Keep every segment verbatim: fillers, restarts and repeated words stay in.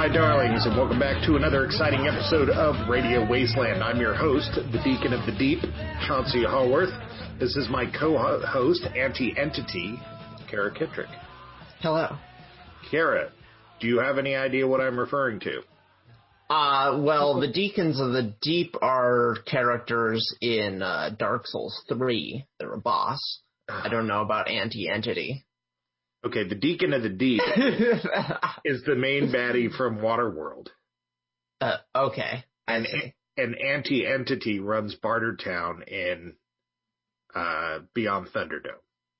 my darlings, and welcome back to another exciting episode of Radio Wasteland. I'm your host, the Deacon of the Deep, Chauncey Hallworth. This is my co-host, Anti-Entity, Kara Kittrick. Hello. Kara, do you have any idea what I'm referring to? Uh, well, the Deacons of the Deep are characters in uh, Dark Souls three. They're a boss. I don't know about Anti-Entity. Okay, the Deacon of the Deep is the main baddie from Waterworld. Uh, okay. And an Anti-Entity runs Bartertown in uh, Beyond Thunderdome.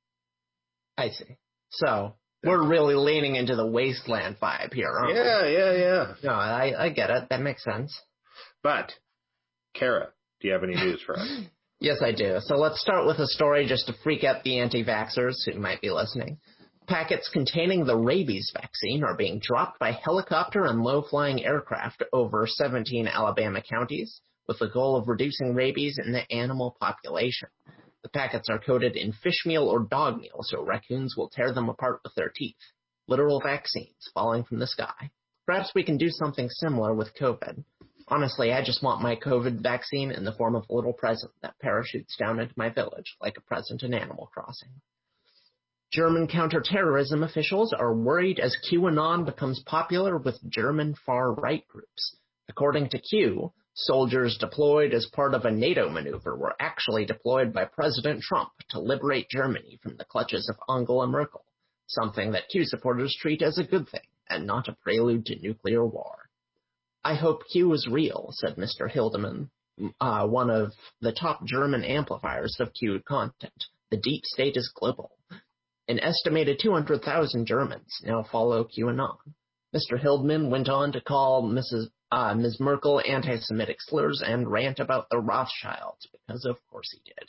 I see. So, we're really leaning into the Wasteland vibe here, aren't yeah, we? Yeah, yeah, yeah. No, I, I get it. That makes sense. But, Kara, do you have any news for us? Yes, I do. So let's start with a story just to freak out the anti-vaxxers who might be listening. Packets containing the rabies vaccine are being dropped by helicopter and low-flying aircraft over seventeen Alabama counties with the goal of reducing rabies in the animal population. The packets are coated in fish meal or dog meal, so raccoons will tear them apart with their teeth. Literal vaccines falling from the sky. Perhaps we can do something similar with COVID. Honestly, I just want my COVID vaccine in the form of a little present that parachutes down into my village, like a present in Animal Crossing. German counterterrorism officials are worried as QAnon becomes popular with German far-right groups. According to Q, soldiers deployed as part of a NATO maneuver were actually deployed by President Trump to liberate Germany from the clutches of Angela Merkel, something that Q supporters treat as a good thing and not a prelude to nuclear war. I hope Q is real, said Mister Hildeman, uh, one of the top German amplifiers of Q content. The deep state is global. An estimated two hundred thousand Germans now follow QAnon. Mister Hildeman went on to call Missus Uh, Miz Merkel anti-Semitic slurs and rant about the Rothschilds, because of course he did.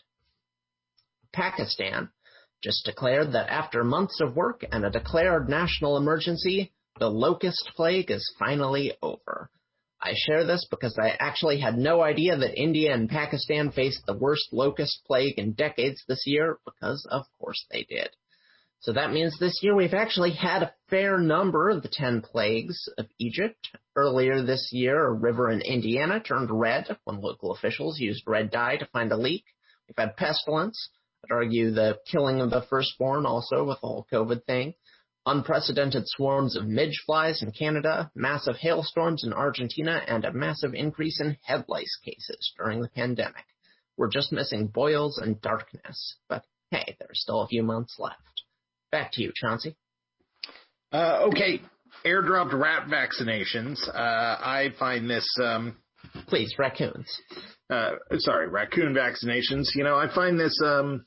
Pakistan just declared that after months of work and a declared national emergency, the locust plague is finally over. I share this because I actually had no idea that India and Pakistan faced the worst locust plague in decades this year, because of course they did. So that means this year we've actually had a fair number of the ten plagues of Egypt. Earlier this year, a river in Indiana turned red when local officials used red dye to find a leak. We've had pestilence. I'd argue the killing of the firstborn also with the whole COVID thing. Unprecedented swarms of midge flies in Canada, massive hailstorms in Argentina, and a massive increase in head lice cases during the pandemic. We're just missing boils and darkness. But hey, there's still a few months left. Back to you, Chauncey. Uh, okay, airdropped rat vaccinations. Uh, I find this... Um, Please, raccoons. Uh, sorry, raccoon vaccinations. You know, I find this um,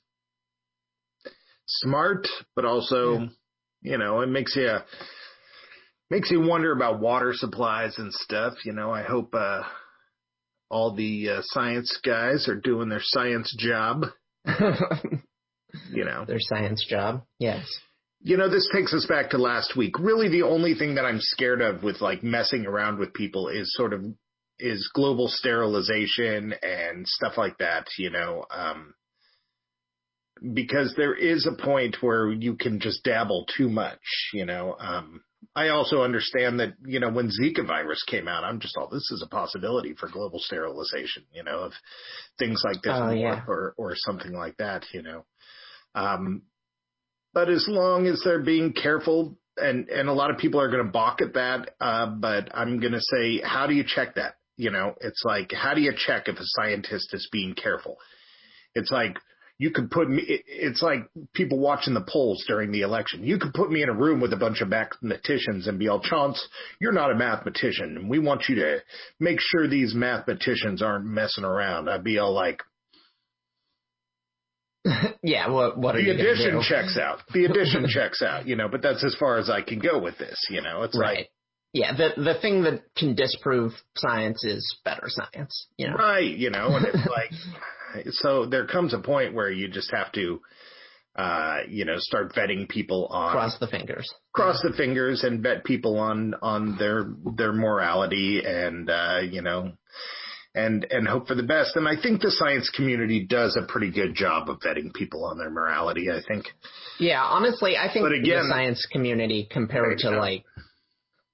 smart, but also, yeah. you know, it makes you makes you wonder about water supplies and stuff. You know, I hope uh, all the uh, science guys are doing their science job. You know, their science job. Yes. You know, this takes us back to last week. Really, the only thing that I'm scared of with like messing around with people is sort of is global sterilization and stuff like that, you know, um, because there is a point where you can just dabble too much, you know. Um, I also understand that, you know, when Zika virus came out, I'm just all, this is a possibility for global sterilization, you know, of things like this oh, yeah. or, or something like that, you know. Um, but as long as they're being careful, and, and a lot of people are going to balk at that, uh, but I'm going to say, how do you check that? You know, it's like, how do you check if a scientist is being careful? It's like, you could put me, it, it's like people watching the polls during the election. You could put me in a room with a bunch of mathematicians and be all, Chance, you're not a mathematician, and we want you to make sure these mathematicians aren't messing around. I'd be all like, yeah, what what are the you addition do? checks out. The addition checks out, you know, but that's as far as I can go with this, you know. It's right. like, yeah, the the thing that can disprove science is better science, you know. Right, you know, and it's like, so there comes a point where you just have to, uh, you know, start vetting people on cross the fingers, cross the fingers, and vet people on on their their morality, and uh, you know. And and hope for the best. And I think the science community does a pretty good job of vetting people on their morality, I think. Yeah, honestly, I think but again, the science community compared to, like,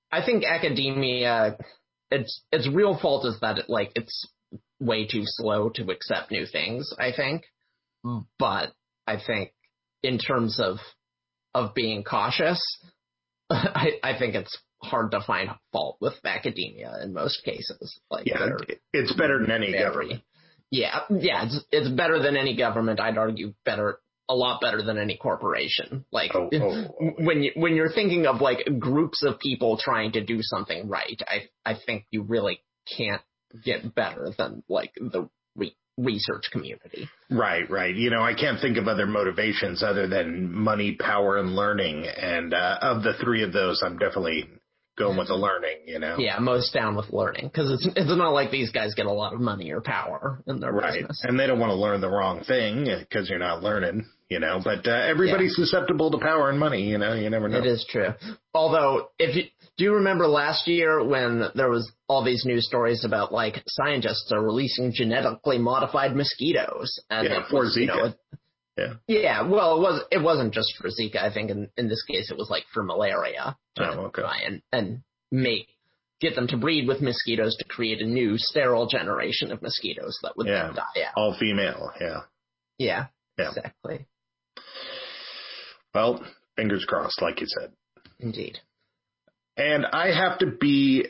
I think academia, its its real fault is that it, like it's way too slow to accept new things, I think. But I think in terms of of being cautious, I, I think it's hard to find fault with academia in most cases. Like, yeah, it's better than any very, government. Yeah, yeah, it's it's better than any government. I'd argue better, a lot better than any corporation. Like oh, oh, oh. when you when you're thinking of like groups of people trying to do something right, I I think you really can't get better than like the re- research community. Right, right. You know, I can't think of other motivations other than money, power, and learning. And uh, of the three of those, I'm definitely going with the learning, you know? Yeah, most down with learning, because it's it's not like these guys get a lot of money or power in their right. business. And they don't want to learn the wrong thing because you're not learning, you know? But uh, everybody's yeah. susceptible to power and money, you know? You never know. It is true. Although, if you do you remember last year when there was all these news stories about, like, scientists are releasing genetically modified mosquitoes? And yeah, for was, Zika. You know, yeah. Yeah, well, it was. It wasn't just for Zika. I think in, in this case it was like for malaria to oh, okay. try and, and make get them to breed with mosquitoes to create a new sterile generation of mosquitoes that would yeah. then die out. All female. Yeah. Yeah. Yeah. Exactly. Well, fingers crossed, like you said. Indeed. And I have to be.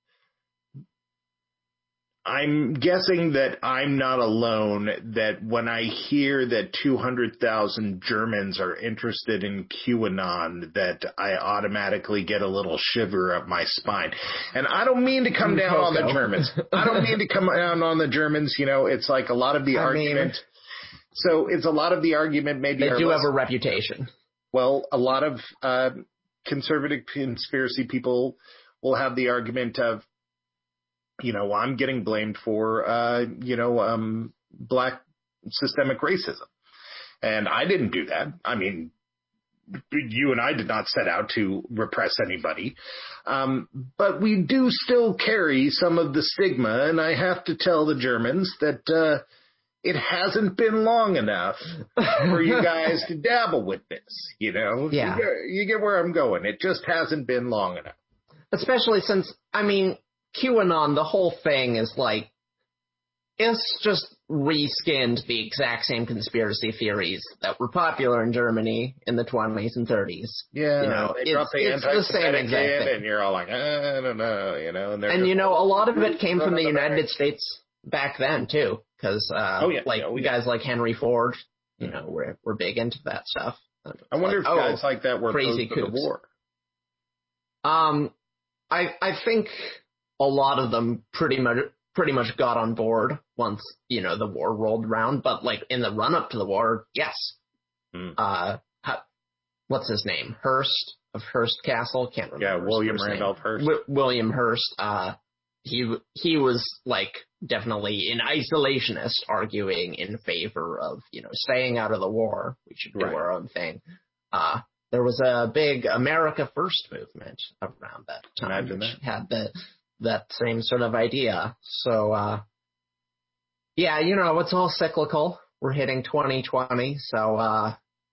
I'm guessing that I'm not alone, that when I hear that two hundred thousand Germans are interested in QAnon, that I automatically get a little shiver up my spine. And I don't mean to come down on the Germans. I don't mean to come down on the Germans. You know, it's like a lot of the I argument. Mean, so it's a lot of the argument maybe. They do less, have a reputation. Well, a lot of uh, conservative conspiracy people will have the argument of, you know, I'm getting blamed for, uh, you know, um, black systemic racism. And I didn't do that. I mean, you and I did not set out to repress anybody. Um, but we do still carry some of the stigma. And I have to tell the Germans that uh, it hasn't been long enough for you guys to dabble with this. You know, yeah. you, get, you get where I'm going. It just hasn't been long enough. Especially since, I mean, QAnon, the whole thing is like, it's just reskinned the exact same conspiracy theories that were popular in Germany in the twenties and thirties. Yeah, you know, they it's, the it's the same exact thing. And you're all like, I don't know, you know. And, and you know, a lot of it came from the United States back then, too, because, uh, oh, yeah. like, oh, yeah. guys like Henry Ford, you know, were, were big into that stuff. I wonder like, if oh, guys like that were crazy opposed to the war. Um, I I think a lot of them pretty much pretty much got on board once, you know, the war rolled around. But like in the run up to the war, yes. Mm. Uh, how, what's his name? Hearst of Hearst Castle. Can't remember. Yeah, William Randolph name. Hearst. W- William Hearst. Uh, he he was like definitely an isolationist, arguing in favor of, you know, staying out of the war. We should do right. our own thing. Uh, there was a big America First movement around that time, Imagine which that. had the that same sort of idea. So, uh, yeah, you know, it's all cyclical. We're hitting twenty twenty, so uh,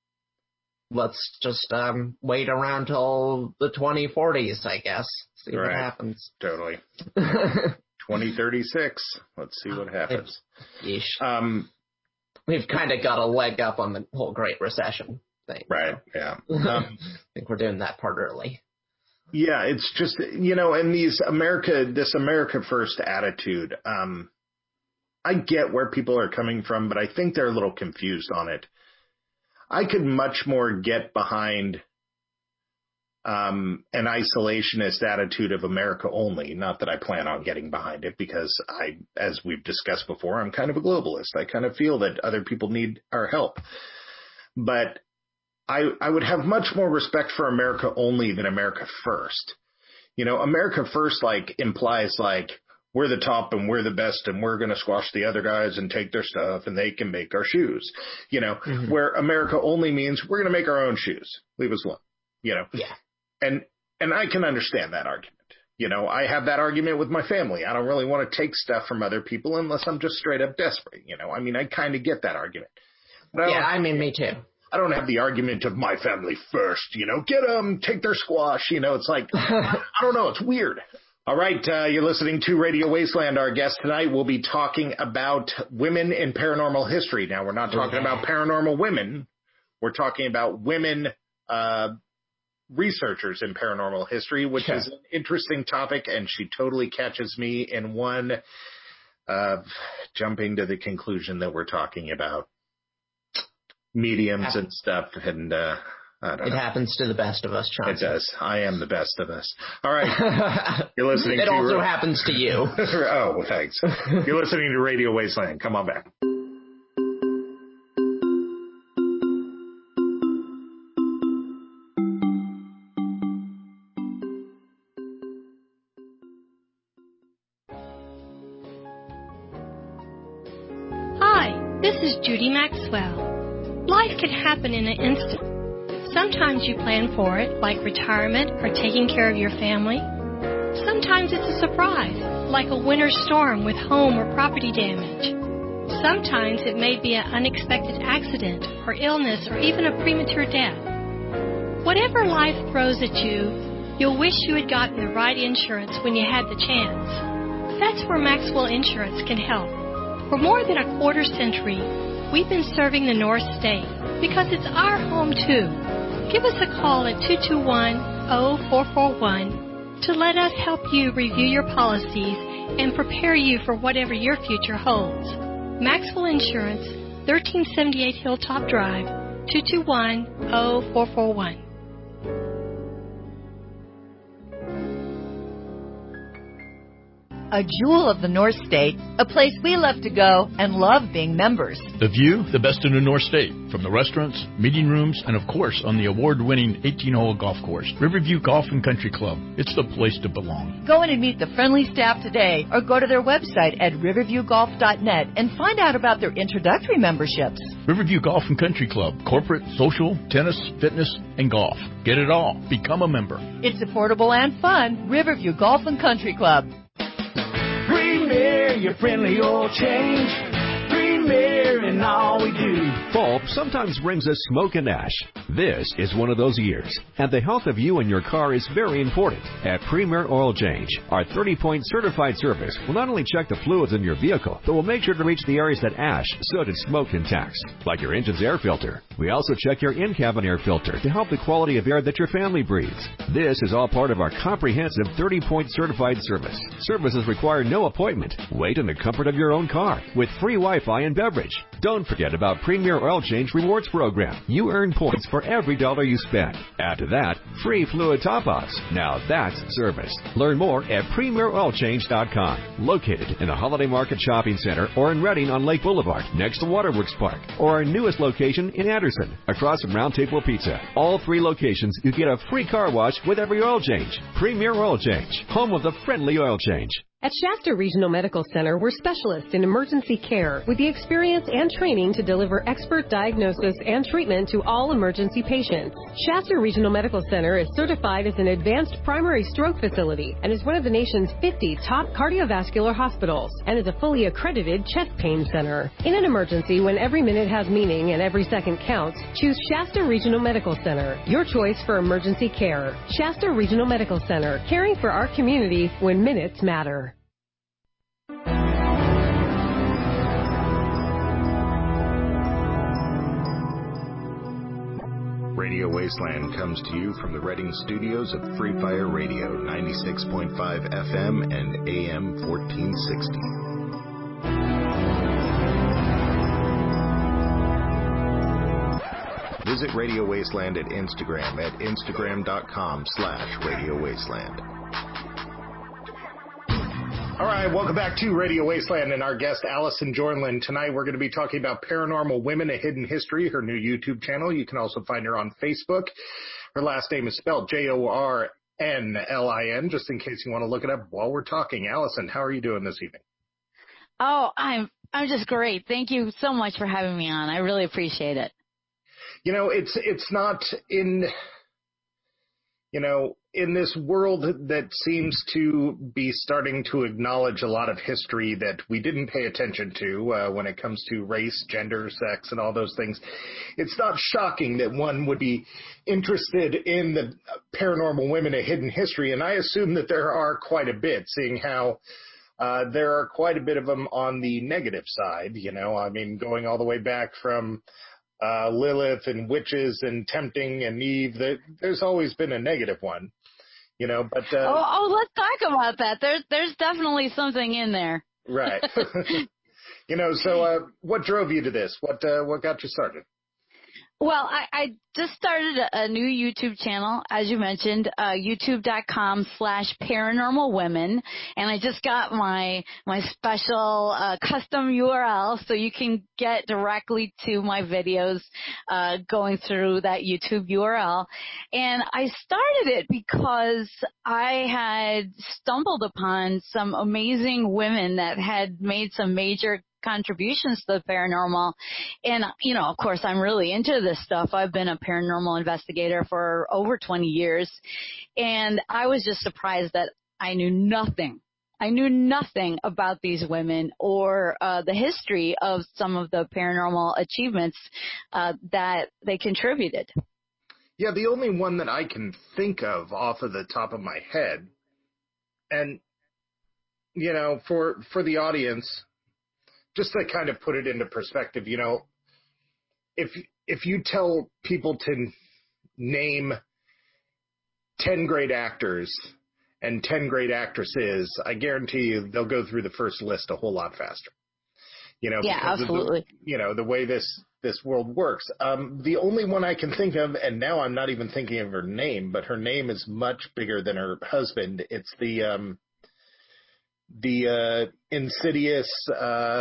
let's just um, wait around till the twenty forties, I guess. See right. what happens. Totally. twenty thirty-six. Let's see what happens. Yeesh. Um, We've kind of got a leg up on the whole Great Recession thing. Right, so. yeah. Um, I think we're doing that part early. Yeah, it's just, you know, and these America, this America First attitude, um, I get where people are coming from, but I think they're a little confused on it. I could much more get behind um, an isolationist attitude of America only. Not that I plan on getting behind it, because I, as we've discussed before, I'm kind of a globalist. I kind of feel that other people need our help. But I, I would have much more respect for America only than America First. You know, America First, like, implies, like, we're the top and we're the best and we're going to squash the other guys and take their stuff and they can make our shoes. You know, mm-hmm. where America only means we're going to make our own shoes. Leave us alone. You know? Yeah. And, and I can understand that argument. You know, I have that argument with my family. I don't really want to take stuff from other people unless I'm just straight up desperate. You know, I mean, I kind of get that argument. But yeah, I mean, me too. I don't have the argument of my family first, you know, get them, take their squash. You know, it's like, I, I don't know. It's weird. All right. Uh, you're listening to Radio Wasteland. Our guest tonight will be talking about women in paranormal history. Now, we're not talking about paranormal women. We're talking about women, uh, researchers in paranormal history, which sure. is an interesting topic. And she totally catches me in one, uh, jumping to the conclusion that we're talking about mediums and stuff, and uh, I don't it know. happens to the best of us, Chauncey. It does. I am the best of us. All right, you're listening. It to... also happens to you. Oh, thanks. You're listening to Radio Wasteland. Come on back. Hi, this is Judy Maxwell. Life can happen in an instant. Sometimes you plan for it, like retirement or taking care of your family. Sometimes it's a surprise, like a winter storm with home or property damage. Sometimes it may be an unexpected accident or illness or even a premature death. Whatever life throws at you, you'll wish you had gotten the right insurance when you had the chance. That's where Maxwell Insurance can help. For more than a quarter century, we've been serving the North State because it's our home, too. Give us a call at two two one, zero four four one to let us help you review your policies and prepare you for whatever your future holds. Maxwell Insurance, thirteen seventy-eight Hilltop Drive, two two one, zero four four one. A jewel of the North State, a place we love to go and love being members. The view, the best in the North State, from the restaurants, meeting rooms, and of course on the award-winning eighteen-hole golf course, Riverview Golf and Country Club. It's the place to belong. Go in and meet the friendly staff today or go to their website at riverview golf dot net and find out about their introductory memberships. Riverview Golf and Country Club, corporate, social, tennis, fitness, and golf. Get it all. Become a member. It's affordable and fun. Riverview Golf and Country Club. Premier, your friendly oil change. Premier in all we do. Fall sometimes brings us smoke and ash. This is one of those years, and the health of you and your car is very important. At Premier Oil Change, our thirty-point certified service will not only check the fluids in your vehicle, but will make sure to reach the areas that ash, soot, and smoke can tax, like your engine's air filter. We also check your in-cabin air filter to help the quality of air that your family breathes. This is all part of our comprehensive thirty-point certified service. Services require no appointment. Wait in the comfort of your own car with free Wi-Fi and beverage. Don't forget about Premier Oil Change Rewards Program. You earn points for every dollar you spend. Add to that, free fluid top-ups. Now that's service. Learn more at premier oil change dot com. Located in the Holiday Market Shopping Center or in Reading on Lake Boulevard, next to Waterworks Park, or our newest location in Anderson, across from Round Table Pizza. All three locations, you get a free car wash with every oil change. Premier Oil Change, home of the friendly oil change. At Shasta Regional Medical Center, we're specialists in emergency care with the experience and training to deliver expert diagnosis and treatment to all emergency patients. Shasta Regional Medical Center is certified as an advanced primary stroke facility and is one of the nation's fifty top cardiovascular hospitals and is a fully accredited chest pain center. In an emergency, when every minute has meaning and every second counts, choose Shasta Regional Medical Center, your choice for emergency care. Shasta Regional Medical Center, caring for our community when minutes matter. Radio Wasteland comes to you from the Reading studios of Free Fire Radio, ninety-six point five F M and A M fourteen sixty. Visit Radio Wasteland at Instagram at instagram.com slash Radio Wasteland. All right, welcome back to Radio Wasteland and our guest, Allison Jornlin. Tonight we're going to be talking about Paranormal Women, A Hidden History, her new YouTube channel. You can also find her on Facebook. Her last name is spelled J O R N L I N, just in case you want to look it up while we're talking. Allison, how are you doing this evening? Oh, I'm I'm just great. Thank you so much for having me on. I really appreciate it. You know, it's it's not in... you know, in this world that seems to be starting to acknowledge a lot of history that we didn't pay attention to uh, when it comes to race, gender, sex, and all those things, it's not shocking that one would be interested in the paranormal women of hidden history. And I assume that there are quite a bit, seeing how uh, there are quite a bit of them on the negative side. You know, I mean, going all the way back from uh, Lilith and witches and tempting and Eve, there, there's always been a negative one. You know, but uh, oh, oh, let's talk about that. There's there's definitely something in there. Right. You know, so uh, what drove you to this? What uh, what got you started? Well, I, I just started a, a new YouTube channel, as you mentioned, uh, youtube.com slash paranormal women. And I just got my, my special, uh, custom U R L so you can get directly to my videos, uh, going through that YouTube U R L. And I started it because I had stumbled upon some amazing women that had made some major contributions to the paranormal. And, you know, of course, I'm really into this stuff. I've been a paranormal investigator for over twenty years. And I was just surprised that I knew nothing. I knew nothing about these women or uh, the history of some of the paranormal achievements uh, that they contributed. Yeah, the only one that I can think of off of the top of my head, and, you know, for for the audience, just to kind of put it into perspective, you know, if if you tell people to name ten great actors and ten great actresses, I guarantee you they'll go through the first list a whole lot faster. You know, yeah, because absolutely. Of the, you know, the way this this world works. Um, the only one I can think of, and now I'm not even thinking of her name, but her name is much bigger than her husband. It's the um, the uh, Insidious. Uh,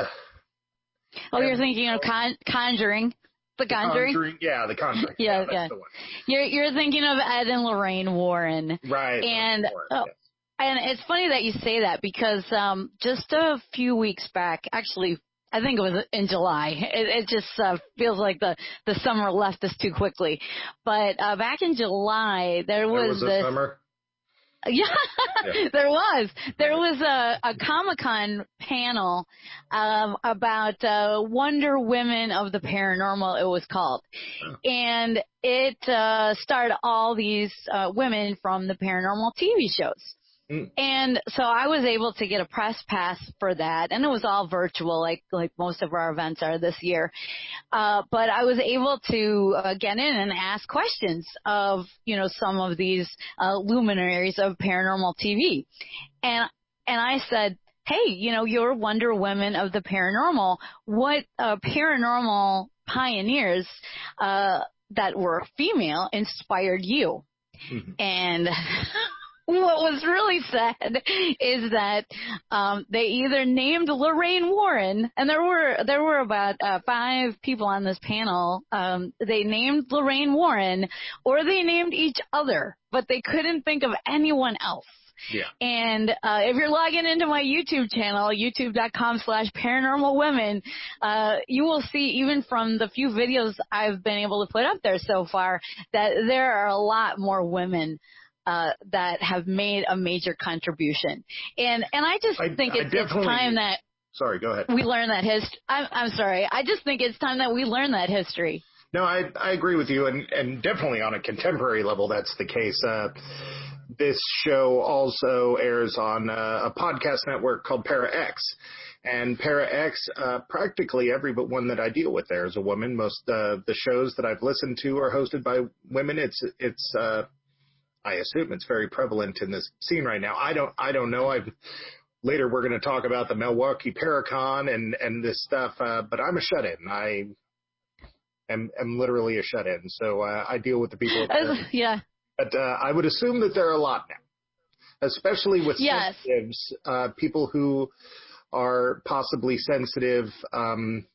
Oh, you're thinking of con- Conjuring, The Conjuring. Conjuring, yeah, The Conjuring. yeah, yeah, that's yeah. the one. You're you're thinking of Ed and Lorraine Warren, right? And Warren, oh, yes. and it's funny that you say that because um, just a few weeks back, actually, I think it was in July. It, it just uh, feels like the the summer left us too quickly. But uh, back in July, there was, there was a this. Summer? Yeah, yeah, there was. There was a, a Comic-Con panel um, about uh, Wonder Women of the Paranormal, it was called. Oh. And it uh, starred all these uh, women from the paranormal T V shows. Mm. And so I was able to get a press pass for that, and it was all virtual, like like most of our events are this year. Uh, but I was able to uh, get in and ask questions of, you know, some of these uh, luminaries of paranormal T V, and and I said, hey, you know, you're Wonder Women of the paranormal. What uh, paranormal pioneers uh, that were female inspired you? Mm-hmm. And what was really sad is that um, they either named Lorraine Warren, and there were there were about uh, five people on this panel. Um, they named Lorraine Warren, or they named each other, but they couldn't think of anyone else. Yeah. And uh, if you're logging into my YouTube channel, youtube.com slash paranormal women, uh, you will see, even from the few videos I've been able to put up there so far, that there are a lot more women Uh, that have made a major contribution. And and I just I, think I it's, it's time that sorry, go ahead. we learn that history. I'm, I'm sorry. I just think it's time that we learn that history. No, I I agree with you, and, and definitely on a contemporary level, that's the case. Uh, this show also airs on uh, a podcast network called ParaX. And ParaX, uh, practically every but one that I deal with there is a woman. Most uh, the shows that I've listened to are hosted by women. It's it's uh, I assume it's very prevalent in this scene right now. I don't, I don't know. I've, later we're going to talk about the Milwaukee Paracon and, and this stuff, uh, but I'm a shut-in. I am, am literally a shut-in. So, uh, I deal with the people. Uh, yeah. But, uh, I would assume that there are a lot now, especially with yes. sensitives, uh, people who are possibly sensitive, um,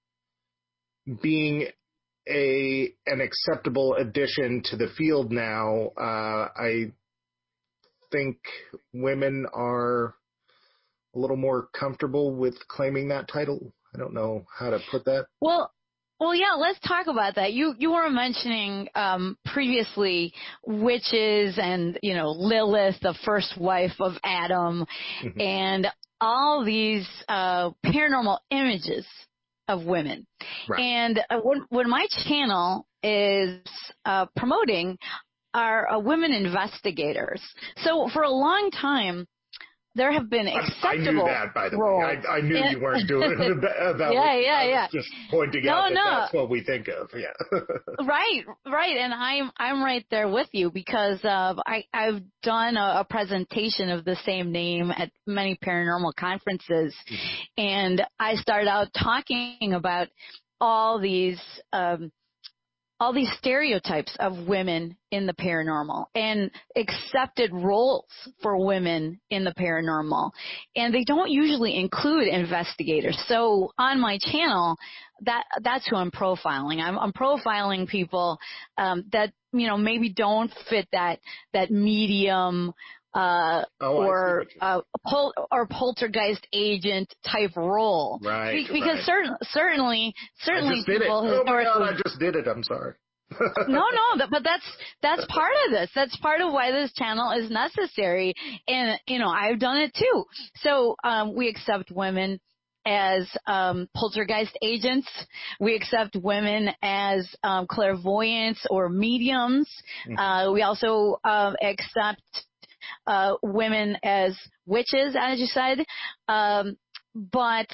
being a an acceptable addition to the field now. Uh, I think women are a little more comfortable with claiming that title. I don't know how to put that. Well, Well, yeah, let's talk about that. You you were mentioning um, previously witches and, you know, Lilith, the first wife of Adam, mm-hmm. and all these uh, paranormal images of women. Right. And uh, what, what my channel is uh, promoting are uh, women investigators. So for a long time, there have been acceptable I knew that, by the roles. way. I, I knew you weren't doing it about yeah, it. yeah, I was yeah. just pointing no, out that no. that's what we think of. Yeah. right, right. And I'm I'm right there with you because uh, I I've done a, a presentation of the same name at many paranormal conferences, mm-hmm. and I started out talking about all these. Um, all these stereotypes of women in the paranormal and accepted roles for women in the paranormal. And they don't usually include investigators. So on my channel, that that's who I'm profiling. I'm, I'm profiling people um, that, you know, maybe don't fit that that medium Uh, oh, or uh, pol- or poltergeist agent type role, right? Be- because right. certain certainly certainly I just did it. Oh my God! I just did it. I'm sorry. no, no, but that's that's part of this. That's part of why this channel is necessary, and you know I've done it too. So um, we accept women as um, poltergeist agents. We accept women as um, clairvoyants or mediums. Mm-hmm. Uh, we also um, accept Uh, women as witches, as you said. Um, but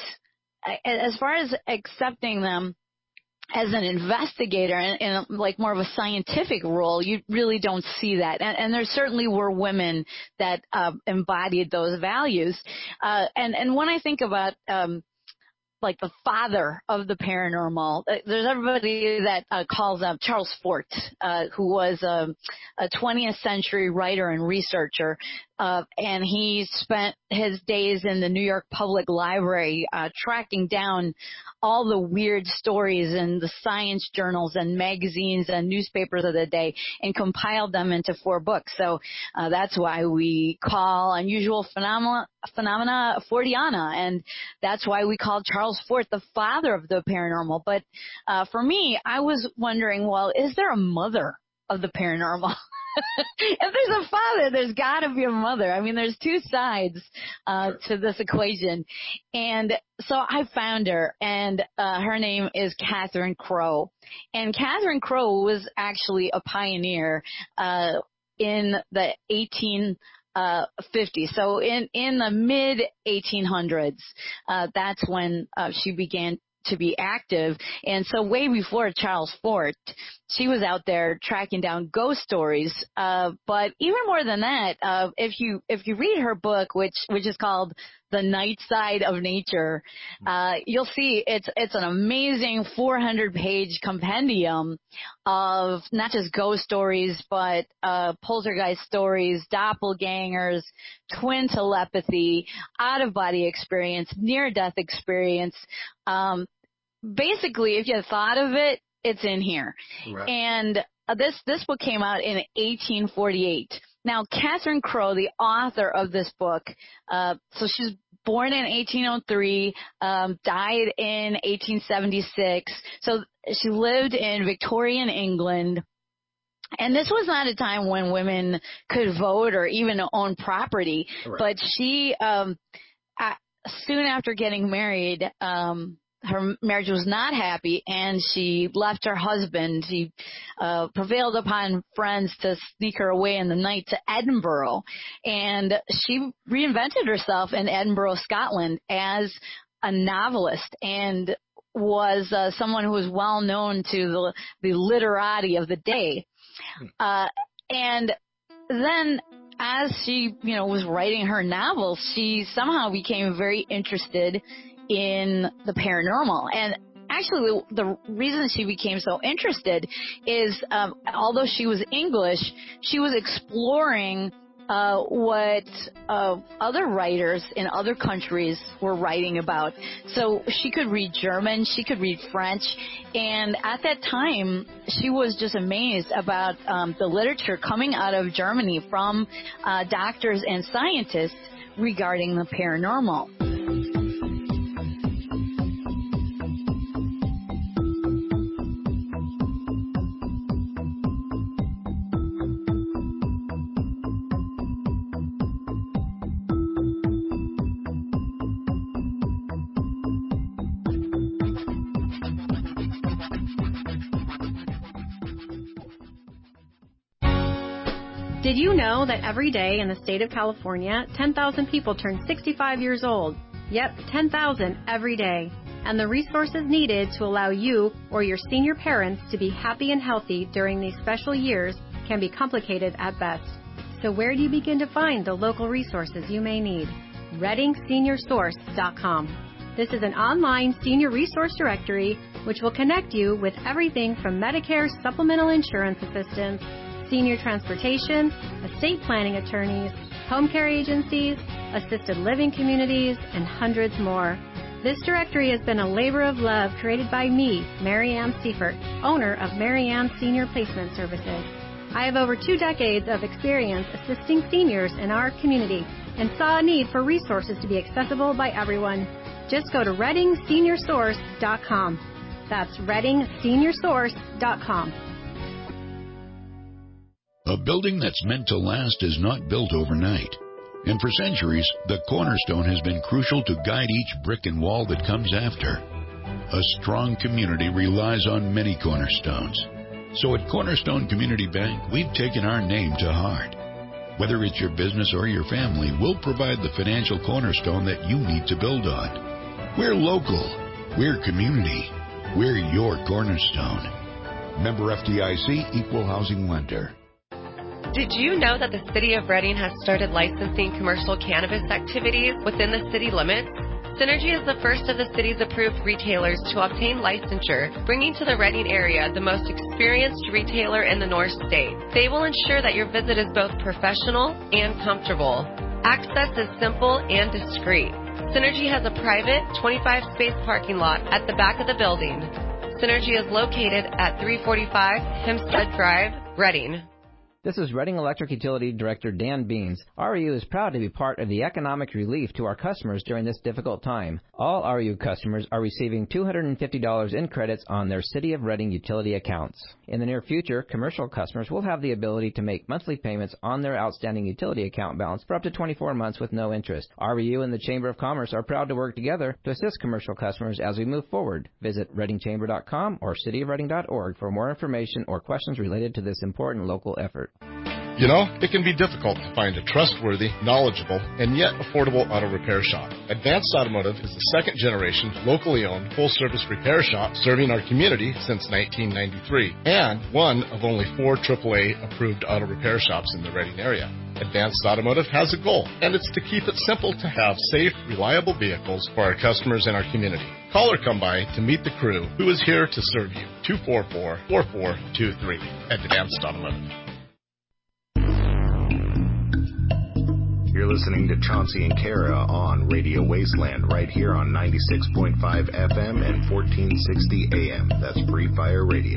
as far as accepting them as an investigator in, in like more of a scientific role, you really don't see that. And, and there certainly were women that uh, embodied those values. Uh, and, and when I think about um, like the father of the paranormal, there's everybody that uh, calls up Charles Fort, uh, who was a, a twentieth century writer and researcher, uh, and he spent his days in the New York Public Library uh, tracking down all the weird stories in the science journals and magazines and newspapers of the day and compiled them into four books. So uh, that's why we call unusual phenomena, phenomena Fortiana, and that's why we call Charles Fort the father of the paranormal. But uh, for me, I was wondering, well, is there a mother of the paranormal? If there's a father, there's got to be a mother. I mean, there's two sides uh, to this equation. And so I found her, and uh, her name is Catherine Crowe. And Catherine Crowe was actually a pioneer uh, in the eighteen fifties. So in, in the mid eighteen hundreds, uh, that's when uh, she began to be active. And so way before Charles Fort, she was out there tracking down ghost stories. Uh, but even more than that, uh, if you, if you read her book, which, which is called The Night Side of Nature, uh, you'll see it's, it's an amazing four hundred page compendium of not just ghost stories, but, uh, poltergeist stories, doppelgangers, twin telepathy, out of body experience, near death experience. Um, basically, if you thought of it, it's in here. Right. And uh, this, this book came out in eighteen forty-eight. Now, Catherine Crowe, the author of this book, uh, so she was born in eighteen oh three, um, died in eighteen seventy-six. So she lived in Victorian England. And this was not a time when women could vote or even own property. Right. But she, um, uh, soon after getting married, um, her marriage was not happy, and she left her husband. She uh, prevailed upon friends to sneak her away in the night to Edinburgh, and she reinvented herself in Edinburgh, Scotland, as a novelist, and was uh, someone who was well known to the, the literati of the day. Uh, and then as she, you know, was writing her novels, she somehow became very interested in the paranormal. And actually, the, the reason she became so interested is, um, although she was English, she was exploring uh, what uh, other writers in other countries were writing about. So she could read German, she could read French, and at that time, she was just amazed about um, the literature coming out of Germany from uh, doctors and scientists regarding the paranormal. Did you know that every day in the state of California, ten thousand people turn sixty-five years old? Yep, ten thousand every day. And the resources needed to allow you or your senior parents to be happy and healthy during these special years can be complicated at best. So where do you begin to find the local resources you may need? Reading Senior Source dot com. This is an online senior resource directory which will connect you with everything from Medicare supplemental insurance assistance, senior transportation, estate planning attorneys, home care agencies, assisted living communities, and hundreds more. This directory has been a labor of love created by me, Mary Ann Seifert, owner of Mary Ann Senior Placement Services. I have over two decades of experience assisting seniors in our community and saw a need for resources to be accessible by everyone. Just go to Reading Senior Source dot com. That's Reading Senior Source dot com. A building that's meant to last is not built overnight. And for centuries, the cornerstone has been crucial to guide each brick and wall that comes after. A strong community relies on many cornerstones. So at Cornerstone Community Bank, we've taken our name to heart. Whether it's your business or your family, we'll provide the financial cornerstone that you need to build on. We're local. We're community. We're your cornerstone. Member F D I C, Equal Housing Lender. Did you know that the City of Reading has started licensing commercial cannabis activities within the city limits? Synergy is the first of the city's approved retailers to obtain licensure, bringing to the Reading area the most experienced retailer in the North State. They will ensure that your visit is both professional and comfortable. Access is simple and discreet. Synergy has a private twenty-five space parking lot at the back of the building. Synergy is located at three forty-five Hempstead Drive, Reading. This is Reading Electric Utility Director Dan Beans. R E U is proud to be part of the economic relief to our customers during this difficult time. All R E U customers are receiving two hundred fifty dollars in credits on their City of Reading utility accounts. In the near future, commercial customers will have the ability to make monthly payments on their outstanding utility account balance for up to twenty-four months with no interest. R E U and the Chamber of Commerce are proud to work together to assist commercial customers as we move forward. Visit reading chamber dot com or city of reading dot org for more information or questions related to this important local effort. You know, it can be difficult to find a trustworthy, knowledgeable, and yet affordable auto repair shop. Advanced Automotive is the second generation, locally owned, full-service repair shop serving our community since nineteen ninety-three, and one of only four triple A approved auto repair shops in the Reading area. Advanced Automotive has a goal, and it's to keep it simple to have safe, reliable vehicles for our customers in our community. Call or come by to meet the crew who is here to serve you. two four four, four four two three. Advanced Automotive. You're listening to Chauncey and Kara on Radio Wasteland right here on ninety-six point five F M and fourteen sixty A M. That's Free Fire Radio.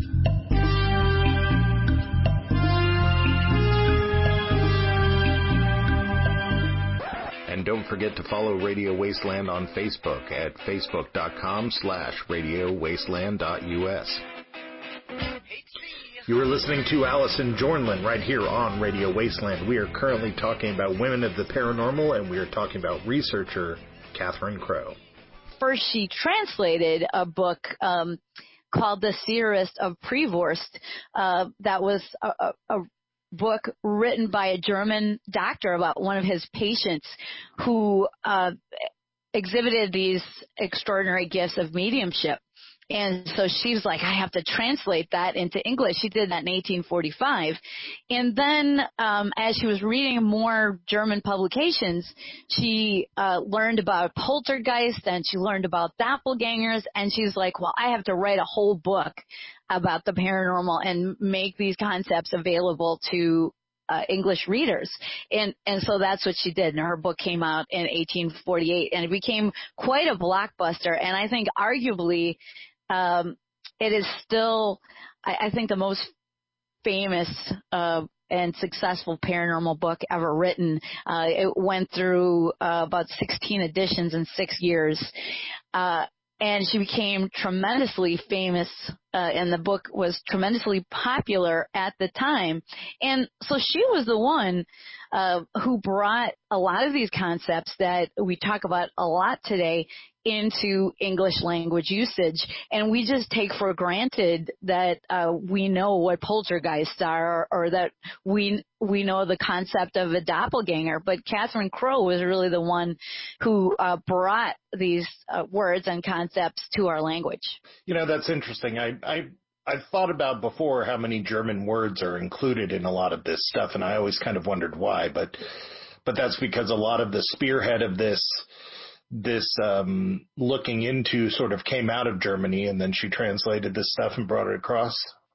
And don't forget to follow Radio Wasteland on Facebook at facebook.com slash radiowasteland.us. You are listening to Allison Jornlin right here on Radio Wasteland. We are currently talking about women of the paranormal, and we are talking about researcher Catherine Crow. First, she translated a book um, called The Seerest of Prevorst. Uh, that was a, a, a book written by a German doctor about one of his patients who uh, exhibited these extraordinary gifts of mediumship. And so she was like, I have to translate that into English. She did that in eighteen forty-five. And then um, as she was reading more German publications, she uh, learned about poltergeist, and she learned about doppelgangers. And she's like, well, I have to write a whole book about the paranormal and make these concepts available to Uh, English readers. And, and so that's what she did. And her book came out in eighteen forty-eight, and it became quite a blockbuster. And I think arguably, um, it is still, I, I think the most famous, uh, and successful paranormal book ever written. Uh, it went through, uh, about sixteen editions in six years. Uh, And she became tremendously famous, uh, and the book was tremendously popular at the time. And so she was the one uh, who brought a lot of these concepts that we talk about a lot today into English language usage. And we just take for granted that uh, we know what poltergeists are, or, or that we we know the concept of a doppelganger. But Catherine Crowe was really the one who uh, brought these uh, words and concepts to our language. You know, that's interesting. I, I, I've thought about before how many German words are included in a lot of this stuff, and I always kind of wondered why, but, but that's because a lot of the spearhead of this, this, um, looking into sort of came out of Germany, and then she translated this stuff and brought it across.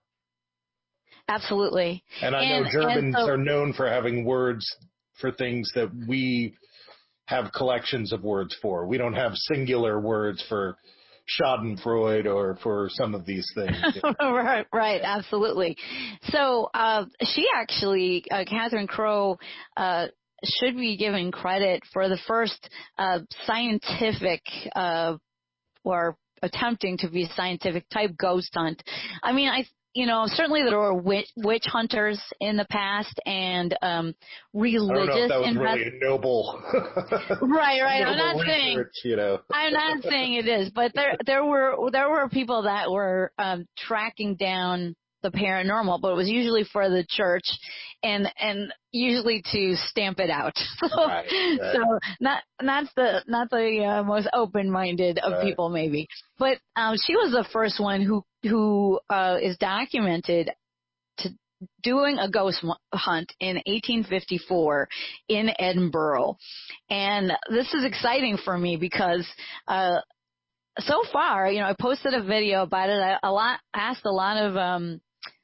Absolutely. And I and, know Germans so, are known for having words for things that we have collections of words for. We don't have singular words for Schadenfreude or for some of these things. right, right, absolutely. So uh, she actually, uh, Catherine Crowe, uh, should be given credit for the first uh, scientific uh, or attempting to be scientific type ghost hunt. I mean, I. You know, certainly there were witch, witch hunters in the past and um, religious. I don't know if that was invest- really a noble. right, right. noble I'm not research, saying. You know. I'm not saying it is, but there there were there were people that were um, tracking down the paranormal, but it was usually for the church, and and usually to stamp it out. So, right, right. so not not the not the uh, most open-minded of right. people, maybe. But um, she was the first one who who uh, is documented to doing a ghost hunt in eighteen fifty-four in Edinburgh, and this is exciting for me because. Uh, So far, you know, I posted a video about it. I a lot asked a lot of um,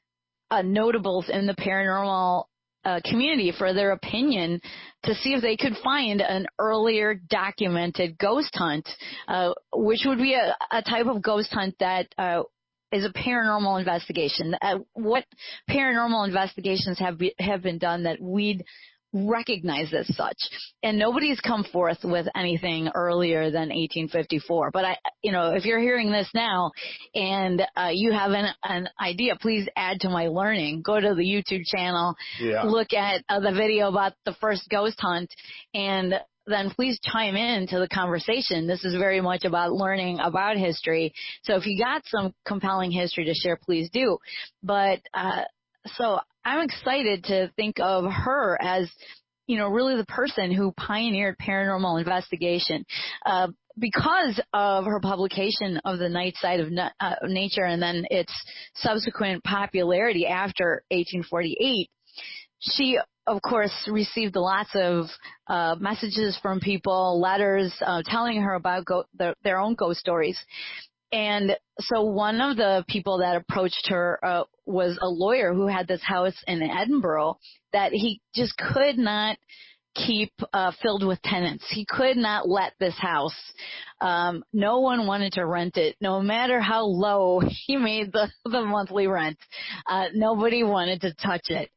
uh, notables in the paranormal uh, community for their opinion to see if they could find an earlier documented ghost hunt, uh, which would be a, a type of ghost hunt that uh, is a paranormal investigation. Uh, what paranormal investigations have be, have been done that we'd recognize as such, and nobody's come forth with anything earlier than eighteen fifty-four. But I, you know, if you're hearing this now and uh, you have an, an idea, please add to my learning. Go to the YouTube channel, yeah. look at uh, the video about the first ghost hunt, and then please chime in to the conversation. This is very much about learning about history. So if you got some compelling history to share, please do. But uh, so. I'm excited to think of her as, you know, really the person who pioneered paranormal investigation. Uh, because of her publication of The Night Side of Na- uh, Nature and then its subsequent popularity after eighteen forty-eight, she, of course, received lots of uh, messages from people, letters uh, telling her about go- their, their own ghost stories. And so one of the people that approached her uh, was a lawyer who had this house in Edinburgh that he just could not keep uh, filled with tenants. He could not let this house. Um, no one wanted to rent it, no matter how low he made the, the monthly rent. Uh, nobody wanted to touch it.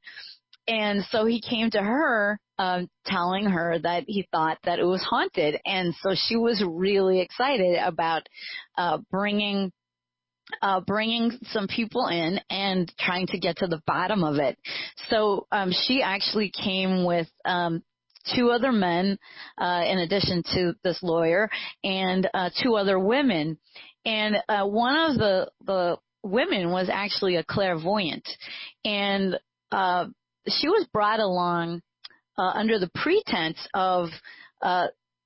And so he came to her um, telling her that he thought that it was haunted. And so she was really excited about uh, bringing uh, bringing some people in and trying to get to the bottom of it. So um, she actually came with um, two other men, uh, in addition to this lawyer, and uh, two other women. And uh, one of the, the women was actually a clairvoyant. And uh she was brought along uh, under the pretense of uh,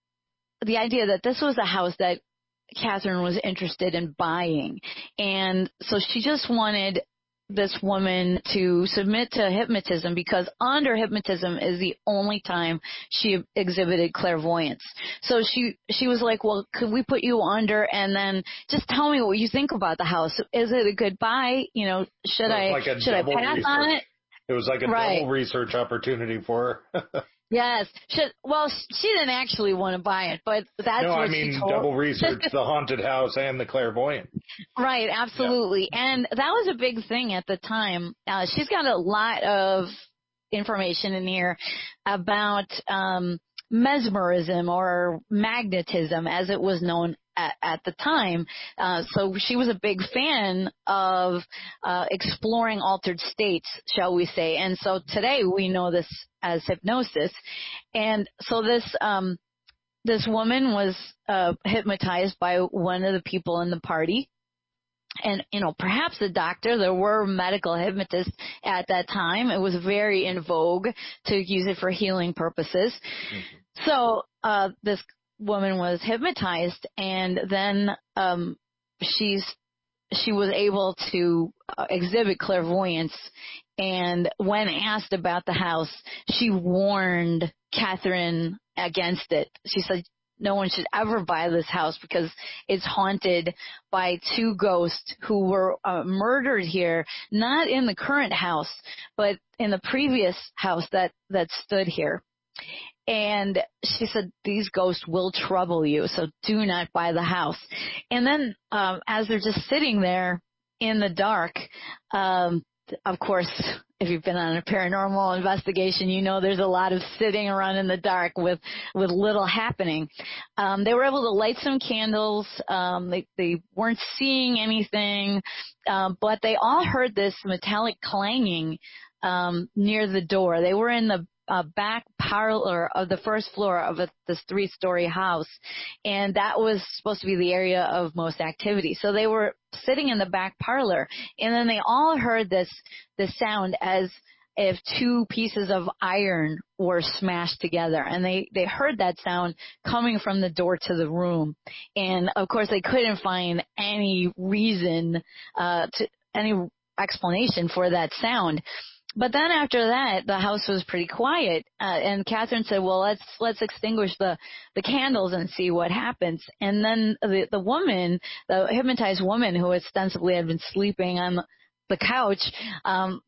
the idea that this was a house that Catherine was interested in buying. And so she just wanted this woman to submit to hypnotism because under hypnotism is the only time she exhibited clairvoyance. So she she was like, well, could we put you under and then just tell me what you think about the house? Is it a good buy? You know, should I like should I pass research. on it? It was like a right. double research opportunity for her. Yes. Should, well, she didn't actually want to buy it, but that's no, what I mean she told. double research the haunted house and the clairvoyant. Right, absolutely. Yeah. And that was a big thing at the time. Uh, she's got a lot of information in here about um, mesmerism or magnetism, as it was known at, at the time. Uh, so she was a big fan of uh, exploring altered states, shall we say. And so today we know this as hypnosis. And so this um, this woman was uh, hypnotized by one of the people in the party. And, you know, perhaps a doctor. There were medical hypnotists at that time. It was very in vogue to use it for healing purposes. Mm-hmm. So uh, this woman was hypnotized, and then um, she's she was able to uh, exhibit clairvoyance. And when asked about the house, she warned Catherine against it. She said, no one should ever buy this house because it's haunted by two ghosts who were uh, murdered here, not in the current house, but in the previous house that, that stood here. And she said, these ghosts will trouble you, so do not buy the house. And then um, as they're just sitting there in the dark, um, of course, if you've been on a paranormal investigation, you know there's a lot of sitting around in the dark with, with little happening. Um, they were able to light some candles. Um, they, they weren't seeing anything, um, but they all heard this metallic clanging um, near the door. They were in the uh, back parlor of the first floor of a, this three-story house, and that was supposed to be the area of most activity. So they were sitting in the back parlor, and then they all heard this this sound as if two pieces of iron were smashed together, and they they heard that sound coming from the door to the room. And of course they couldn't find any reason uh to any explanation for that sound. But then after that, the house was pretty quiet, uh, and Catherine said, well, let's let's extinguish the, the candles and see what happens. And then the, the woman, the hypnotized woman who ostensibly had been sleeping on the couch, um,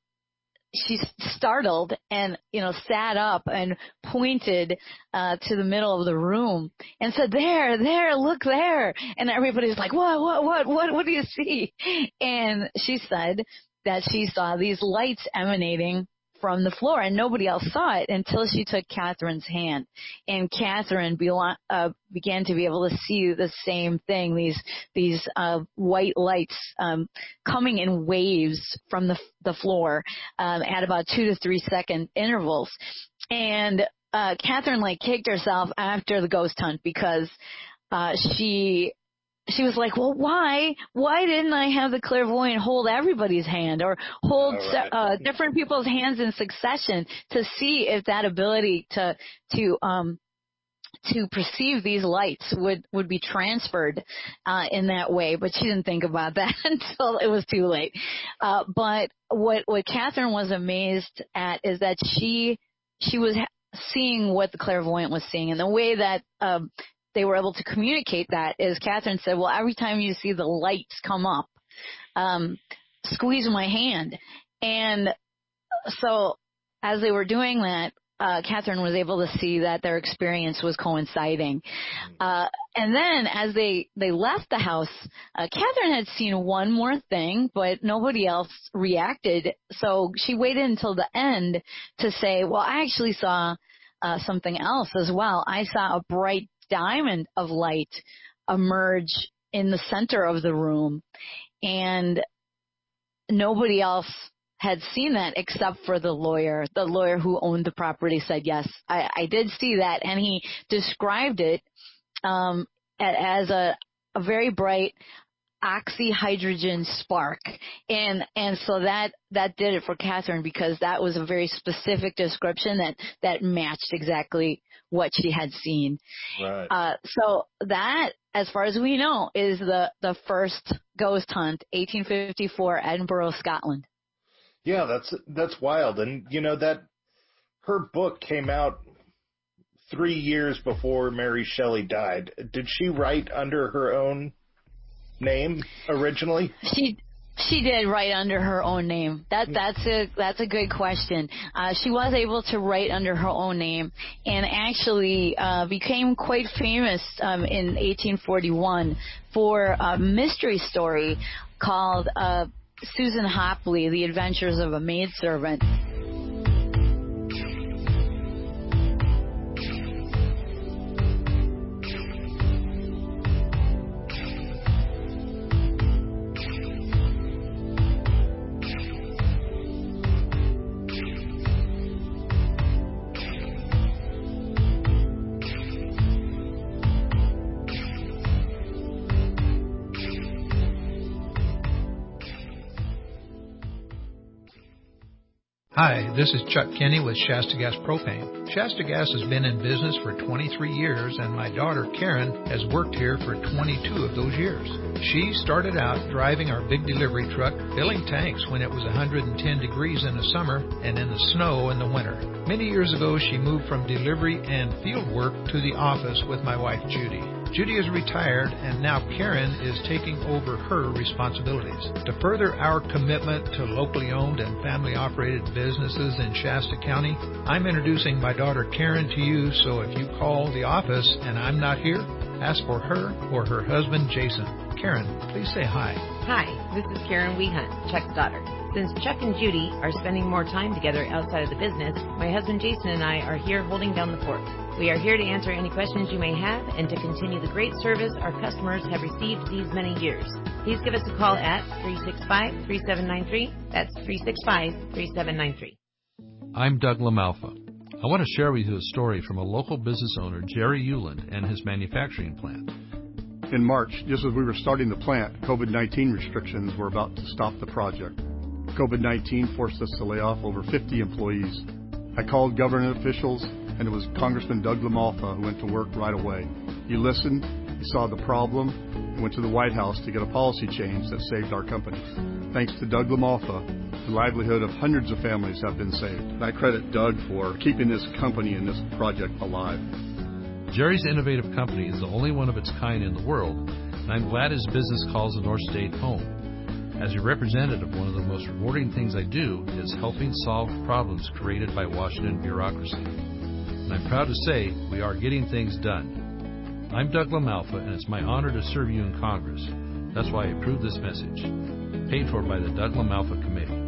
she startled and, you know, sat up and pointed uh, to the middle of the room and said, there, there, look there. And everybody's like, what, what, what, what, what do you see? And she said that she saw these lights emanating from the floor, and nobody else saw it until she took Catherine's hand. And Catherine be, uh, began to be able to see the same thing, these these uh, white lights um, coming in waves from the, the floor um, at about two to three second intervals. And uh, Catherine like kicked herself after the ghost hunt because uh, she She was like, well, why? Why didn't I have the clairvoyant hold everybody's hand or hold right. uh, different people's hands in succession to see if that ability to to um to perceive these lights would would be transferred uh, in that way? But she didn't think about that until it was too late. Uh, but what what Catherine was amazed at is that she she was seeing what the clairvoyant was seeing, and the way that um, they were able to communicate that is Catherine said, well, every time you see the lights come up, um, squeeze my hand. And so as they were doing that, uh, Catherine was able to see that their experience was coinciding. Uh, and then as they, they left the house, uh, Catherine had seen one more thing, but nobody else reacted. So she waited until the end to say, well, I actually saw uh, something else as well. I saw a bright diamond of light emerge in the center of the room, and nobody else had seen that except for the lawyer. The lawyer who owned the property said, yes, I, I did see that, and he described it um, as a, a very bright oxyhydrogen spark. And and so that that did it for Catherine, because that was a very specific description that that matched exactly what she had seen. Right. Uh, so that, as far as we know, is the the first ghost hunt, eighteen fifty-four, Edinburgh, Scotland. Yeah, that's that's wild. And you know that her book came out three years before Mary Shelley died. Did she write under her own name originally? She she did write under her own name. That that's a that's a good question. Uh, she was able to write under her own name, and actually uh, became quite famous um, in eighteen forty-one for a mystery story called uh, Susan Hopley: The Adventures of a Maidservant. Hi, this is Chuck Kenny with Shasta Gas Propane. Shasta Gas has been in business for twenty-three years, and my daughter Karen has worked here for twenty-two of those years. She started out driving our big delivery truck, filling tanks when it was one hundred ten degrees in the summer and in the snow in the winter. Many years ago, she moved from delivery and field work to the office with my wife Judy. Judy is retired, and now Karen is taking over her responsibilities. To further our commitment to locally owned and family-operated businesses in Shasta County, I'm introducing my daughter Karen to you, so if you call the office and I'm not here, ask for her or her husband Jason. Karen, please say hi. Hi, this is Karen Wehunt, Chuck's daughter. Since Chuck and Judy are spending more time together outside of the business, my husband Jason and I are here holding down the fort. We are here to answer any questions you may have and to continue the great service our customers have received these many years. Please give us a call at three six five, three seven nine three. That's three six five, three seven nine three. I'm Doug LaMalfa. I want to share with you a story from a local business owner, Jerry Euland, and his manufacturing plant. In March, just as we were starting the plant, COVID nineteen restrictions were about to stop the project. COVID nineteen forced us to lay off over fifty employees. I called government officials, and it was Congressman Doug LaMalfa who went to work right away. He listened, he saw the problem, and went to the White House to get a policy change that saved our company. Thanks to Doug LaMalfa, the livelihood of hundreds of families have been saved. And I credit Doug for keeping this company and this project alive. Jerry's innovative company is the only one of its kind in the world, and I'm glad his business calls the North State home. As a representative, one of the most rewarding things I do is helping solve problems created by Washington bureaucracy. And I'm proud to say we are getting things done. I'm Doug LaMalfa, and it's my honor to serve you in Congress. That's why I approve this message. Paid for by the Doug LaMalfa Committee.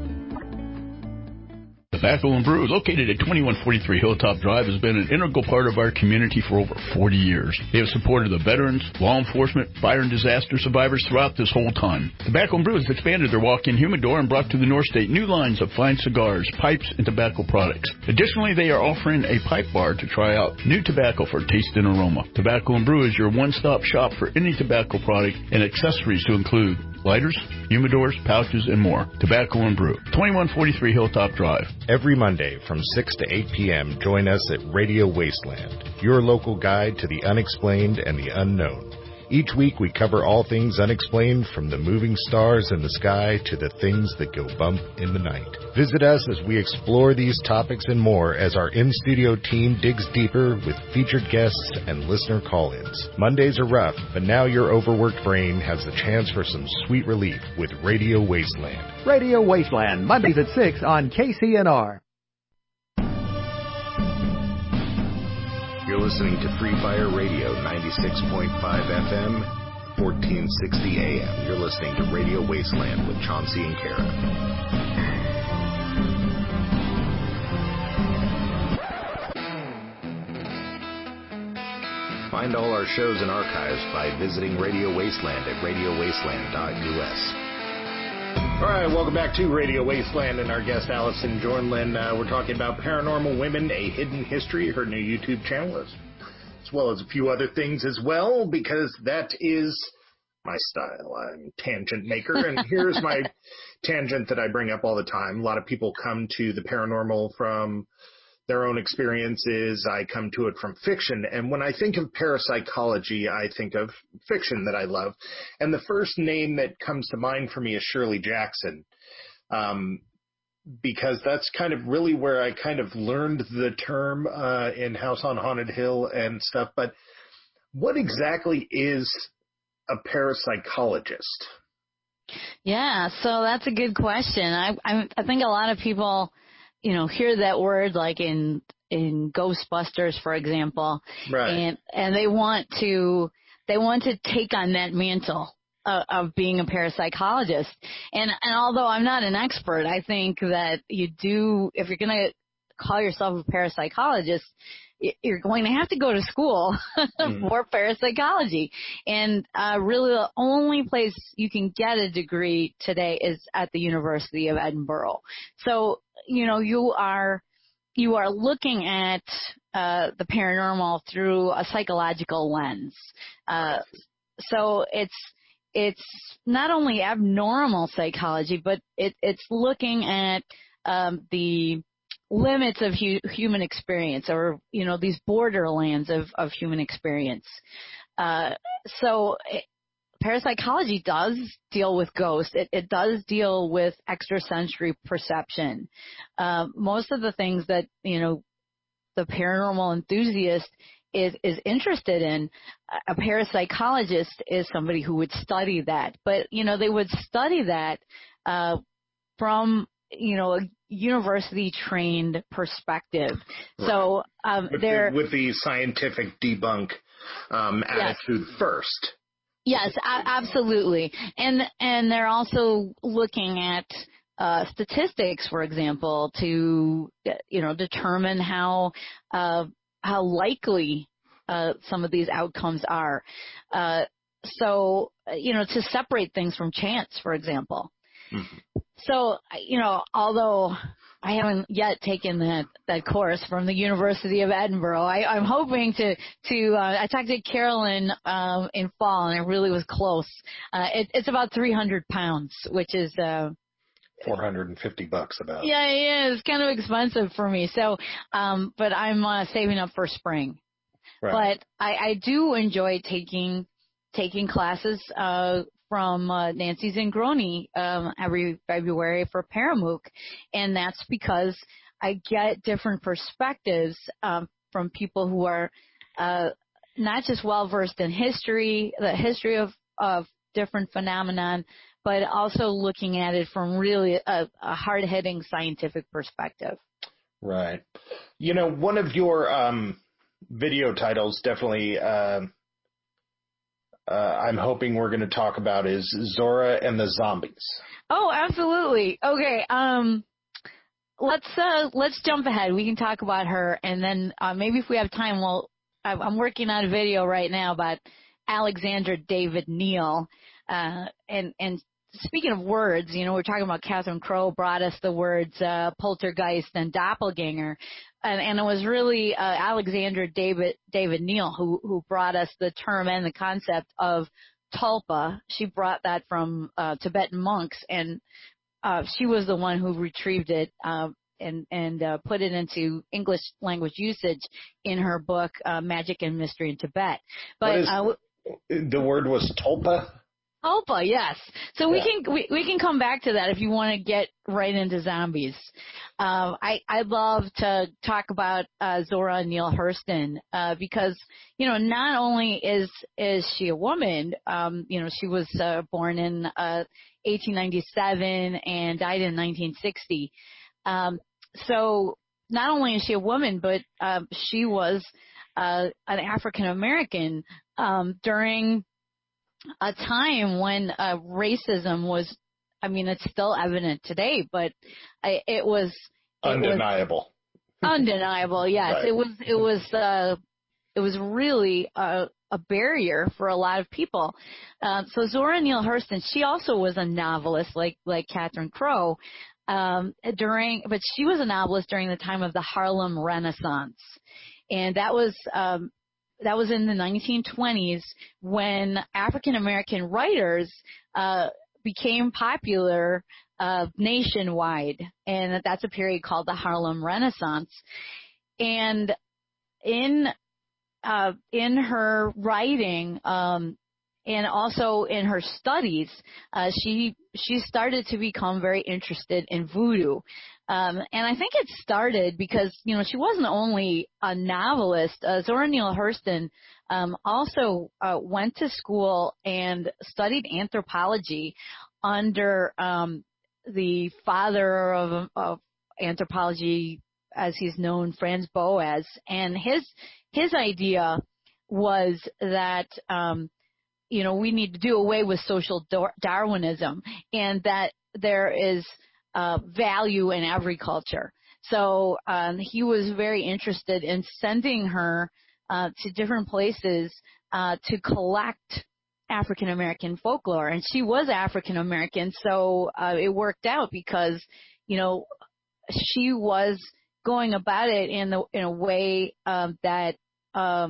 Tobacco and Brew, located at twenty-one forty-three Hilltop Drive, has been an integral part of our community for over forty years. They have supported the veterans, law enforcement, fire and disaster survivors throughout this whole time. Tobacco and Brew has expanded their walk-in humidor and brought to the North State new lines of fine cigars, pipes, and tobacco products. Additionally, they are offering a pipe bar to try out new tobacco for taste and aroma. Tobacco and Brew is your one-stop shop for any tobacco product and accessories to include lighters, humidors, pouches, and more. Tobacco and Brew, twenty-one forty-three Hilltop Drive. Every Monday from six to eight p.m., join us at Radio Wasteland, your local guide to the unexplained and the unknown. Each week we cover all things unexplained, from the moving stars in the sky to the things that go bump in the night. Visit us as we explore these topics and more as our in-studio team digs deeper with featured guests and listener call-ins. Mondays are rough, but now your overworked brain has the chance for some sweet relief with Radio Wasteland. Radio Wasteland, Mondays at six on K C N R. You're listening to Free Fire Radio, ninety-six point five F M, fourteen sixty A M. You're listening to Radio Wasteland with Chauncey and Kara. Find all our shows and archives by visiting Radio Wasteland at radio wasteland dot U S. All right, welcome back to Radio Wasteland and our guest, Allison Jornlin. Uh, we're talking about Paranormal Women, A Hidden History, her new YouTube channel, as, as well as a few other things as well, because that is my style. I'm a tangent maker, and here's my tangent that I bring up all the time. A lot of people come to the paranormal from their own experiences. I come to it from fiction. And when I think of parapsychology, I think of fiction that I love. And the first name that comes to mind for me is Shirley Jackson, um, because that's kind of really where I kind of learned the term uh, in House on Haunted Hill and stuff. But what exactly is a parapsychologist? Yeah, so that's a good question. I, I, I think a lot of people, you know, hear that word like in in Ghostbusters, for example, right. and and they want to they want to take on that mantle of, of being a parapsychologist. And and although I'm not an expert, I think that you do, if you're going to call yourself a parapsychologist, you're going to have to go to school mm. for parapsychology. And uh, really the only place you can get a degree today is at the University of Edinburgh. So, you know, you are you are looking at uh, the paranormal through a psychological lens. Uh, so it's it's not only abnormal psychology, but it, it's looking at um, the limits of hu- human experience, or, you know, these borderlands of, of human experience. Uh, so it, parapsychology does deal with ghosts. It, it does deal with extrasensory perception. Uh, most of the things that, you know, the paranormal enthusiast is, is interested in, a parapsychologist is somebody who would study that. But, you know, they would study that uh, from, you know, a university-trained perspective. Right. So um, with they're... The, with the scientific debunk um, attitude yes. first. Yes, a- absolutely. And and they're also looking at uh, statistics, for example, to, you know, determine how uh, how likely uh, some of these outcomes are. Uh, so, you know, to separate things from chance, for example. Mm-hmm. So, you know, although I haven't yet taken that, that course from the University of Edinburgh, I, I'm hoping to, to uh, I talked to Carolyn um, in fall, and it really was close. Uh, it, it's about three hundred pounds, which is... Uh, four hundred fifty bucks about. Yeah, yeah, it's kind of expensive for me. So, um, but I'm uh, saving up for spring. Right. But I, I do enjoy taking, taking classes, uh, from uh, Nancy Zingroni um, every February for Paramook, and that's because I get different perspectives um, from people who are uh, not just well-versed in history, the history of, of different phenomenon, but also looking at it from really a, a hard-hitting scientific perspective. Right. You know, one of your um, video titles definitely... Uh, Uh, I'm hoping we're going to talk about is Zora and the Zombies. Oh, absolutely. Okay. Um, let's, uh, let's jump ahead. We can talk about her, and then, uh, maybe if we have time, we'll, I'm working on a video right now about Alexandra David Neal. Uh, and, and speaking of words, you know, we're talking about Catherine Crowe brought us the words, uh, poltergeist and doppelganger. And, and it was really uh, Alexandra David David Neal who who brought us the term and the concept of tulpa. She brought that from uh, Tibetan monks, and uh, she was the one who retrieved it uh, and and uh, put it into English language usage in her book uh, Magic and Mystery in Tibet. But what is, uh, the word was tulpa. Tulpa, yes. So yeah. we can we, we can come back to that if you want to get right into zombies. Um, I I love to talk about uh, Zora Neale Hurston uh, because, you know, not only is is she a woman, um, you know, she was uh, born in uh, eighteen ninety-seven and died in nineteen sixty. Um, so not only is she a woman, but um, she was uh, an African American um, during a time when uh, racism was, I mean, it's still evident today, but I, it was it undeniable. Was undeniable, yes. Right. It was it was uh, it was really a, a barrier for a lot of people. Uh, so Zora Neale Hurston, she also was a novelist, like like Catherine Crowe, um, during, but she was a novelist during the time of the Harlem Renaissance, and that was. Um, That was in the nineteen twenties when African American writers uh, became popular uh, nationwide, and that's a period called the Harlem Renaissance. And in uh, in her writing, um, and also in her studies, uh, she she started to become very interested in voodoo. Um, and I think it started because, you know, she wasn't only a novelist. Uh, Zora Neale Hurston um, also uh, went to school and studied anthropology under um, the father of, of anthropology, as he's known, Franz Boas. And his his idea was that, um, you know, we need to do away with social Darwinism, and that there is Uh, value in every culture. So um, he was very interested in sending her uh, to different places uh, to collect African American folklore, and she was African American, so uh, it worked out because, you know, she was going about it in the in a way um, that um,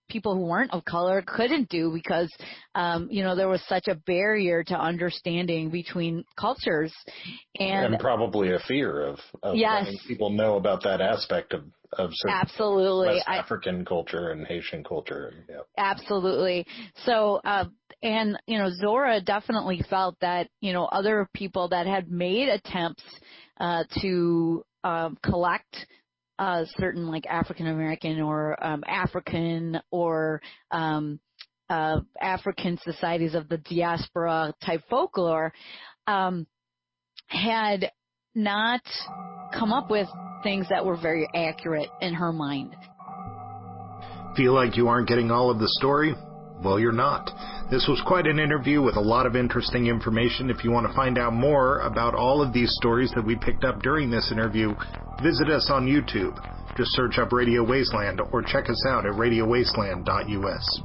people who weren't of color couldn't do because, um, you know, there was such a barrier to understanding between cultures. And, and probably a fear of, of yes. letting people know about that aspect of, of absolutely West African I, culture and Haitian culture. Yeah. Absolutely. So, uh, and, you know, Zora definitely felt that, you know, other people that had made attempts uh, to uh, collect Uh, certain like African American or um, African or um, uh, African societies of the diaspora type folklore um, had not come up with things that were very accurate in her mind. Feel like you aren't getting all of the story? Well, you're not. This was quite an interview with a lot of interesting information. If you want to find out more about all of these stories that we picked up during this interview, visit us on YouTube. Just search up Radio Wasteland or check us out at radio wasteland dot u s.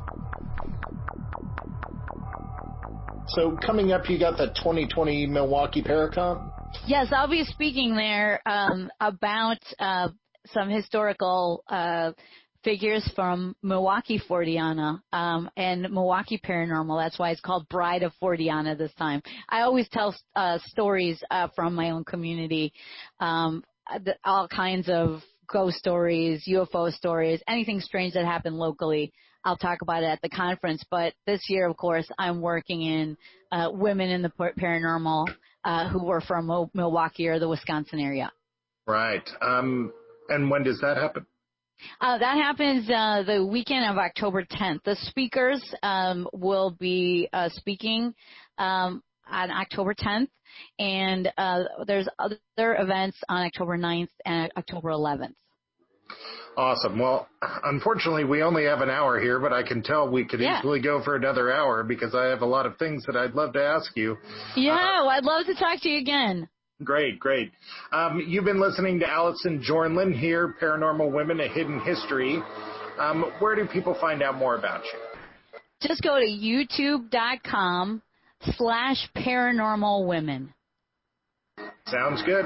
So coming up, you got the twenty twenty Milwaukee Paracon? Yes, I'll be speaking there um, about uh, some historical uh figures from Milwaukee Forteana um, and Milwaukee Paranormal. That's why it's called Bride of Forteana this time. I always tell uh, stories uh, from my own community, um, the, all kinds of ghost stories, U F O stories, anything strange that happened locally. I'll talk about it at the conference. But this year, of course, I'm working in uh, women in the paranormal uh, who were from Mo- Milwaukee or the Wisconsin area. Right. Um, and when does that happen? Uh, that happens uh, the weekend of October tenth. The speakers um, will be uh, speaking um, on October tenth, and uh, there's other events on October ninth and October eleventh. Awesome. Well, unfortunately, we only have an hour here, but I can tell we could yeah. easily go for another hour because I have a lot of things that I'd love to ask you. Yeah, uh, I'd love to talk to you again. Great, great. Um, you've been listening to Allison Jornlin here, Paranormal Women, A Hidden History. Um, where do people find out more about you? Just go to youtube.com slash paranormal women. Sounds good.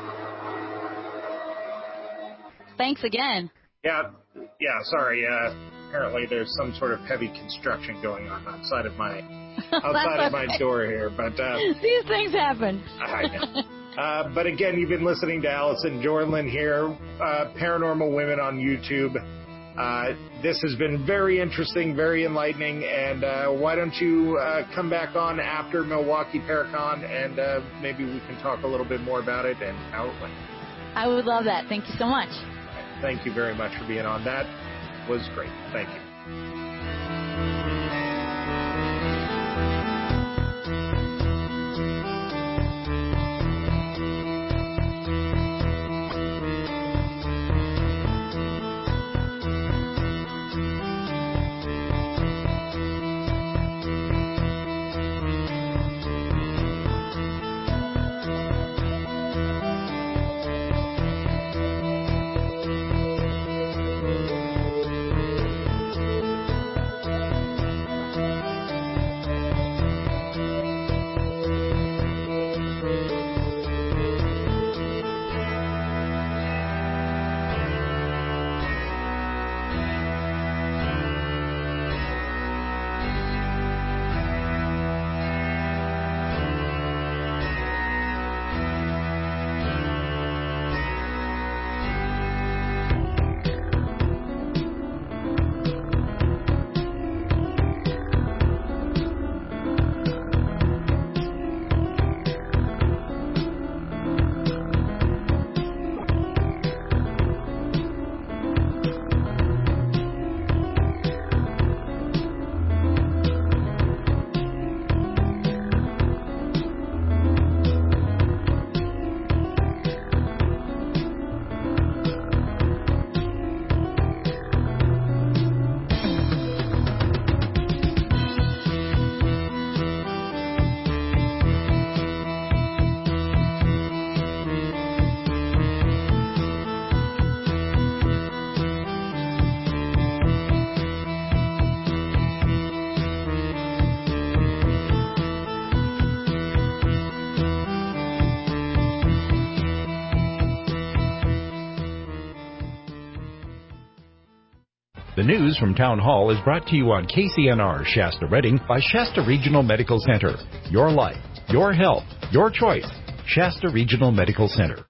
Thanks again. Yeah, yeah, sorry. Uh, apparently there's some sort of heavy construction going on outside of my outside of my door here. But uh, these things happen. I know. Uh, but again, you've been listening to Allison Jornlin here, uh, Paranormal Women on YouTube. Uh, this has been very interesting, very enlightening, and uh, why don't you uh, come back on after Milwaukee Paracon, and uh, maybe we can talk a little bit more about it and how it went. I would love that. Thank you so much. Thank you very much for being on. That was great. Thank you. The news from Town Hall is brought to you on K C N R Shasta Redding by Shasta Regional Medical Center. Your life, your health, your choice. Shasta Regional Medical Center.